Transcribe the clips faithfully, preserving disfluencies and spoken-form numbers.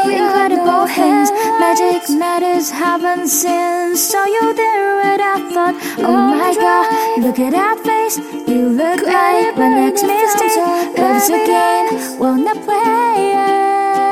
incredible hints. Magic matters, haven't seen. Saw you there and I thought, oh my god, look at that face. You look like my next mistake. Loves again, wanna play.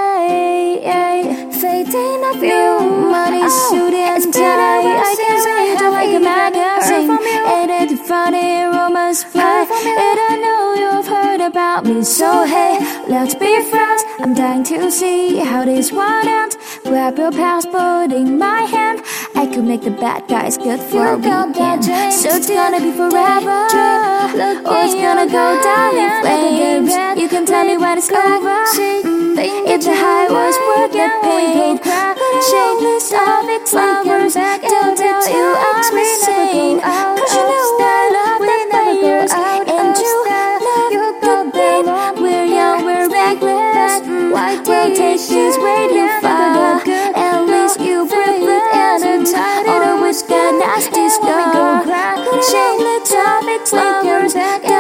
Fading of you, money, suit and tie. I can say it like a magazine. Ain't it funny, rumors fly. And I know you've heard about me, so hey, let's be friends. I'm dying to see how this one ends. Grab your passport in my hand. I could make the bad guys good for a weekend. So it's gonna be forever, or it's gonna go down in flames. You can tell me when it's over. If the high was worth the pain, shameless of its lovers, don't tell you I'm insane. Cause you know I love the players, and you love the pain. We're young, we're reckless, we'll take this way too far. At least you breathe and tired, or with that nasty scar. Shameless of its lovers.